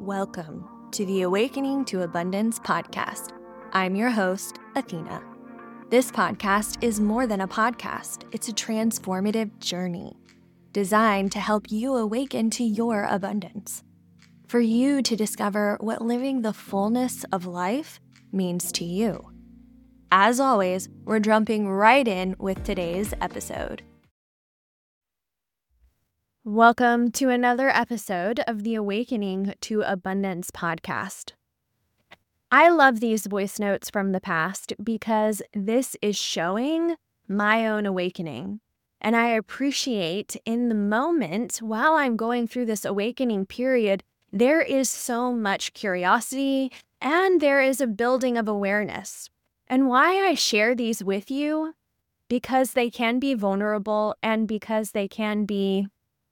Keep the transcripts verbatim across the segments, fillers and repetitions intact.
Welcome to the Awakening to Abundance podcast. I'm your host, Athena. This podcast is more than a podcast. It's a transformative journey designed to help you awaken to your abundance. For you to discover what living the fullness of life means to you. As always, we're jumping right in with today's episode. Welcome to another episode of the Awakening to Abundance podcast. I love these voice notes from the past because this is showing my own awakening. And I appreciate in the moment while I'm going through this awakening period, there is so much curiosity and there is a building of awareness. And why I share these with you, because they can be vulnerable and because they can be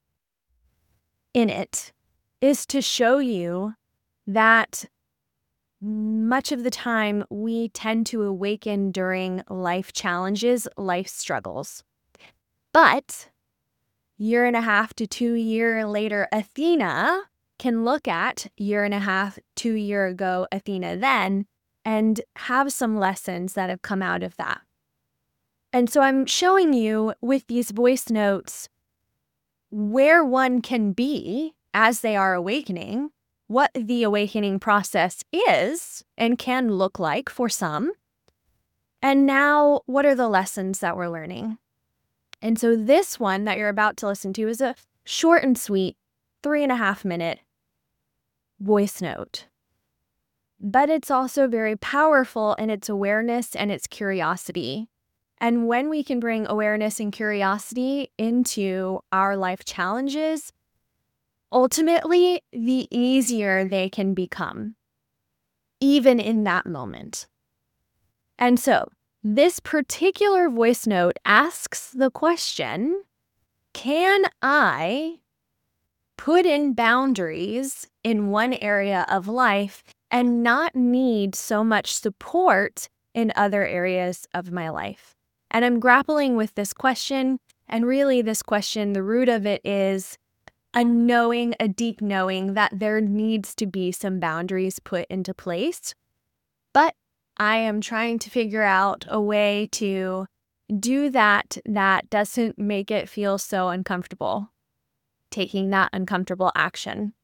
in it, is to show you that much of the time we tend to awaken during life challenges, life struggles. But year and a half to two year later Athena can look at year and a half, two year ago Athena then and have some lessons that have come out of that. And so I'm showing you with these voice notes where one can be as they are awakening, what the awakening process is and can look like for some. And now, what are the lessons that we're learning? And so this one that you're about to listen to is a short and sweet, three and a half minute voice note. But it's also very powerful in its awareness and its curiosity. And when we can bring awareness and curiosity into our life challenges, ultimately, the easier they can become, even in that moment. And so, this particular voice note asks the question, can I put in boundaries in one area of life and not need so much support in other areas of my life? And I'm grappling with this question, and really this question, the root of it is a knowing, a deep knowing that there needs to be some boundaries put into place. But I am trying to figure out a way to do that that doesn't make it feel so uncomfortable, taking that uncomfortable action.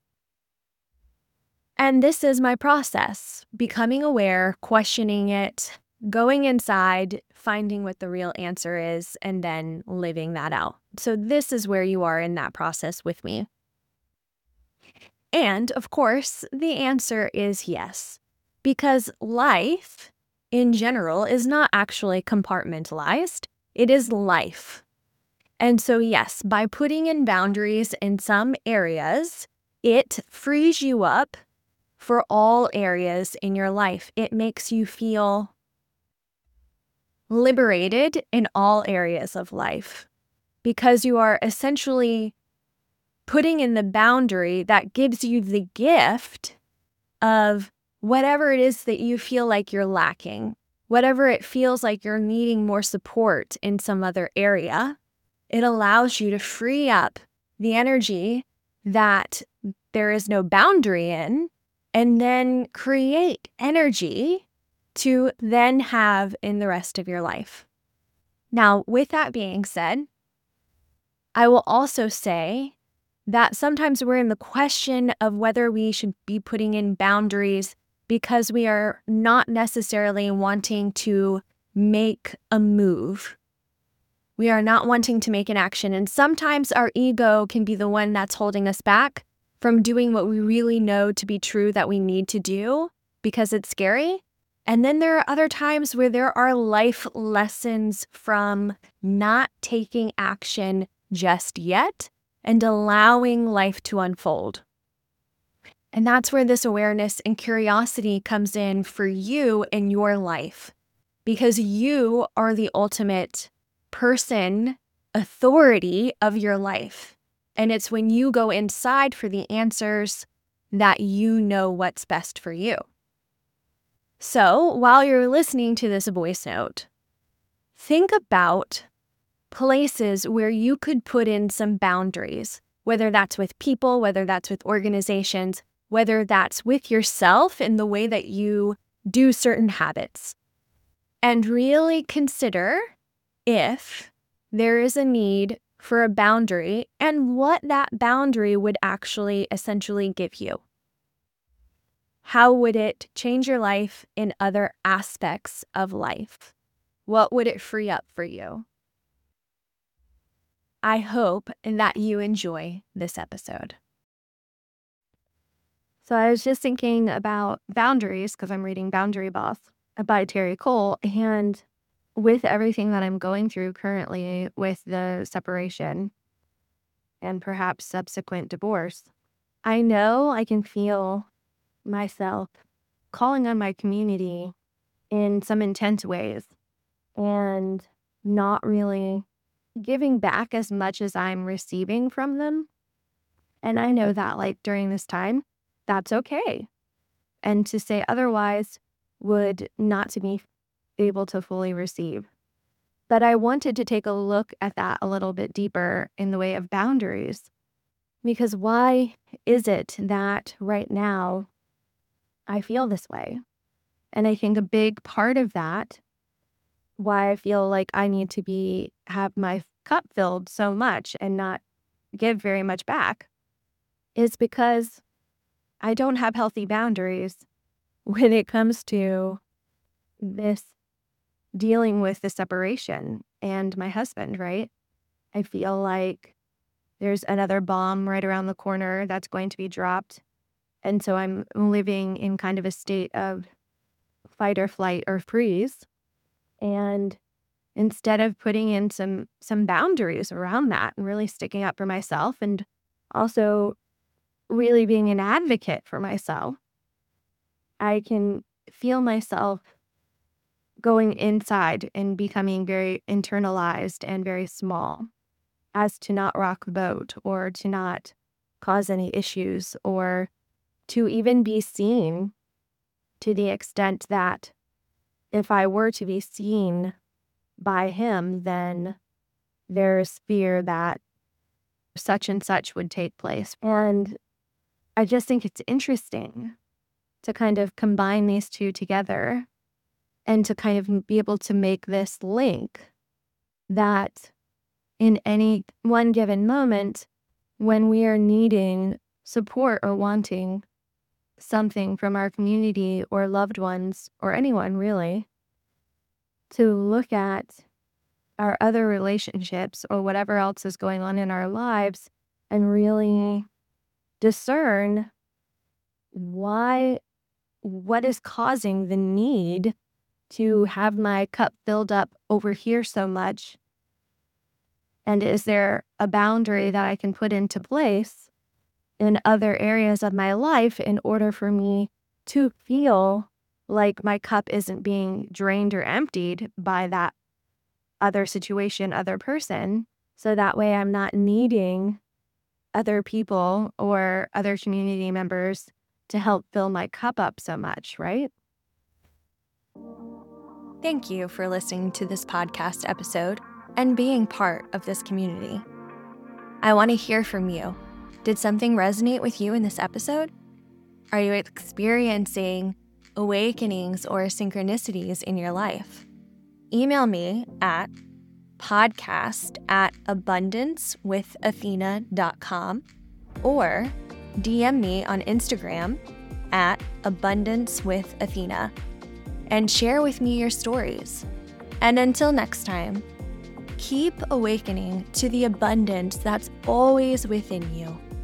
And this is my process, becoming aware, questioning it, going inside, finding what the real answer is, and then living that out. So this is where you are in that process with me. And of course, the answer is yes, because life in general is not actually compartmentalized. It is life. And so yes, by putting in boundaries in some areas, it frees you up for all areas in your life. It makes you feel liberated in all areas of life because you are essentially putting in the boundary that gives you the gift of whatever it is that you feel like you're lacking, whatever it feels like you're needing more support in some other area. It allows you to free up the energy that there is no boundary in and then create energy to then have in the rest of your life. Now, with that being said, I will also say that sometimes we're in the question of whether we should be putting in boundaries because we are not necessarily wanting to make a move. We are not wanting to make an action. And sometimes our ego can be the one that's holding us back from doing what we really know to be true that we need to do because it's scary. And then there are other times where there are life lessons from not taking action just yet and allowing life to unfold. And that's where this awareness and curiosity comes in for you in your life, because you are the ultimate person, authority of your life. And it's when you go inside for the answers that you know what's best for you. So while you're listening to this voice note, think about places where you could put in some boundaries, whether that's with people, whether that's with organizations, whether that's with yourself in the way that you do certain habits. And really consider if there is a need for a boundary and what that boundary would actually essentially give you. How would it change your life in other aspects of life? What would it free up for you? I hope that you enjoy this episode. So I was just thinking about boundaries because I'm reading Boundary Boss by Terry Cole, and with everything that I'm going through currently with the separation and perhaps subsequent divorce, I know I can feel myself calling on my community in some intense ways and not really giving back as much as I'm receiving from them. And I know that like during this time, that's okay. And to say otherwise would not to be able to fully receive. But I wanted to take a look at that a little bit deeper in the way of boundaries. Because why is it that right now I feel this way? And I think a big part of that, why I feel like I need to be have my cup filled so much and not give very much back, is because I don't have healthy boundaries when it comes to this dealing with the separation and my husband, right? I feel like there's another bomb right around the corner that's going to be dropped. And so I'm living in kind of a state of fight or flight or freeze. And instead of putting in some some boundaries around that and really sticking up for myself and also really being an advocate for myself, I can feel myself going inside and becoming very internalized and very small as to not rock the boat or to not cause any issues or to even be seen to the extent that if I were to be seen by him, then there's fear that such and such would take place. And I just think it's interesting to kind of combine these two together and to kind of be able to make this link that in any one given moment, when we are needing support or wanting something from our community or loved ones or anyone really, to look at our other relationships or whatever else is going on in our lives and really discern why, what is causing the need to have my cup filled up over here so much? And is there a boundary that I can put into place in other areas of my life in order for me to feel like my cup isn't being drained or emptied by that other situation, other person, so that way I'm not needing other people or other community members to help fill my cup up so much, right? Thank you for listening to this podcast episode and being part of this community. I want to hear from you. Did something resonate with you in this episode? Are you experiencing awakenings or synchronicities in your life? Email me at podcast at abundance with athena dot com or D M me on Instagram at abundance with athena and share with me your stories. And until next time, keep awakening to the abundance that's always within you.